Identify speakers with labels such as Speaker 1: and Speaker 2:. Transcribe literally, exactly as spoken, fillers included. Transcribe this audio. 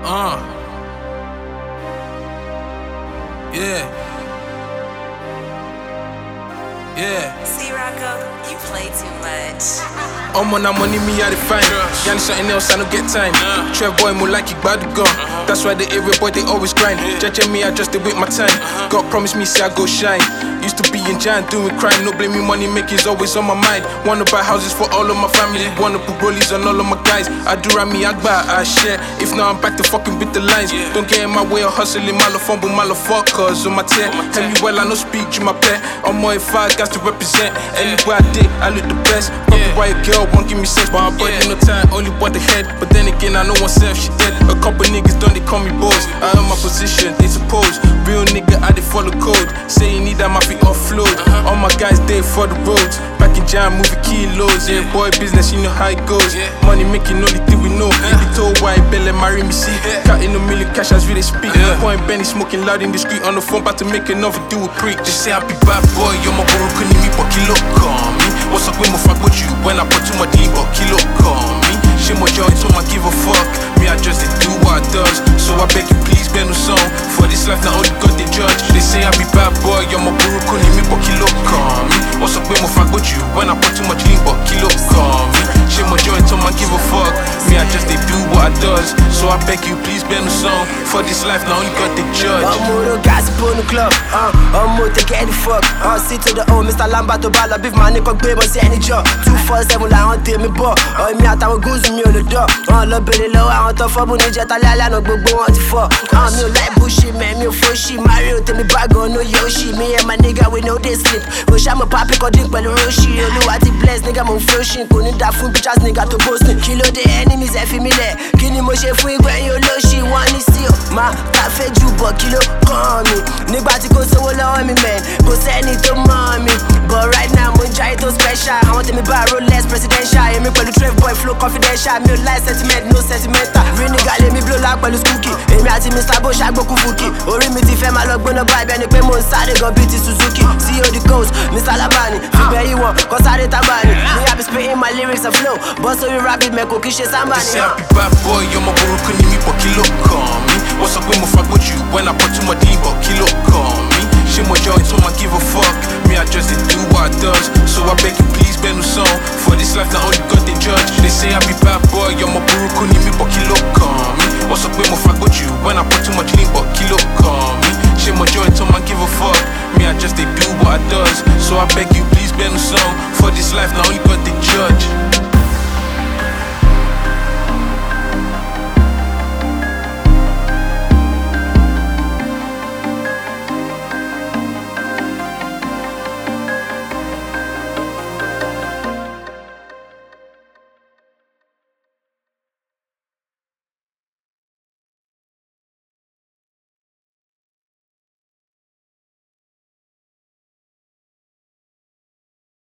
Speaker 1: Uh. Yeah. Yeah.
Speaker 2: C-Rocko, you play too much.
Speaker 1: I'm on that money, me, I define. Y'all need something else, I don't get time. Trev boy, more like you bad to go. That's why the area boy, they always grind. Judging me, I just did with my time. God promised me, see I go shine. Used to be in Jan, doing crime. No blame me, money making's always on my mind. Wanna buy houses for all of my family. Wanna put rollies on all of my guys. I do rap me, I buy, I share. If not, I'm back to fucking with the lines. Don't get in my way of hustling, malafumble, motherfuckers on my tear. Tell me well, I know speak to my pet. I'm more if I got to represent. Anywhere I did, I look the best. Probably why a girl won't give me sex, but I bought no time, only bought the head. But then again, I know myself, she dead. A couple niggas done, they call me boss. I own my position, they suppose. Real nigga, I did follow code. Say you need that, my feet offload. All my guys, they for the roads. Back in Jam, moving kilos. Yeah, boy, business, you know how it goes. Money making, only thing we know. If they told why Bella marry me, see. Counting a million cash as we they speak. Point Benny smoking loud in the street on the phone, about to make another deal with Preach. They say I be bad boy, you're my bro, couldn't me, but kilo call me. What's up with my fuck with you when I put too much in, but kilo call me. Shit my joint, so I give a fuck. Me, I just did do what I does. So I beg you, please, bend no song. For this life, not only God they judge. They say I be bad boy, you're my bro, couldn't me, but kilo call me. What's up with my fuck with you when I put too much in, but kilo call me. Shit my joint, so I give a fuck. Me, I just did do what I does. So I beg you, please, bend no song. For this life, not only God they judge.
Speaker 3: I'm more gossip on the club, uh, I'm more to get the fuck. Uh, sit to the old Mister Lambato Bala, beef my nigga, babe, on any job. two four seven, like on me ball. Uh, me out our goose, me on the door. Uh, love Billy low, I want to fuck, but ninja, Talala, no go go on to fuck. Uh, me like bullshit, man, me full shit. Mario, tell me bag on no Yoshi. Me and my nigga, we know they sleep. Wish I'm a papi, cause drink by the Roshi. You know what it bless, nigga, I'm floshing. Couldn't that fool, bitch, ass nigga to boasting. Kilo the enemies, F me there. Kini mo chef, we when you low, she want to see. Ma, that fed you, but kilo, call me. Nigga, to go so low on me, man. Go send it to mommy. But right now, I'm trying to special. I want me buy Rolex presidential. I me call the Trev boy, flow confidential. Me like sentiment, no sentimental. Real nigga, let me blow like Palu Cookie. Emi ati Mister Bush, I go kufuki. Ori mi ti fẹ́ máa lọ gbóná bá ibẹ̀ ni pé mo ń sáré gan bíi ti Suzuki. C O the coast, Mister Labani. Fìgbẹ́ yìí wọ̀n, kọ́ sáré tábàní. Me I be spitting my lyrics and flow. Bọ́ sórí rabbit, mẹ́kò kí ṣe sábà
Speaker 1: They
Speaker 3: ni.
Speaker 1: say I be bad boy, you're my bro, couldn't me, but kilo call me. What's up with my fuck with you when I put too much in, but kilo call me. Shit my joint, so I give a fuck. Me, I just did do what I does. So I beg you, please, bend no song. For this life, not only God they judge. They say I be bad boy, you're my bro, couldn't me, but kilo call me. What's up with my fuck with you when I put too much in, but kilo call me. Shit my joint, so I give a fuck. Me, I just did do what I does. So I beg you, please, bend no song. For this life, not only God they judge.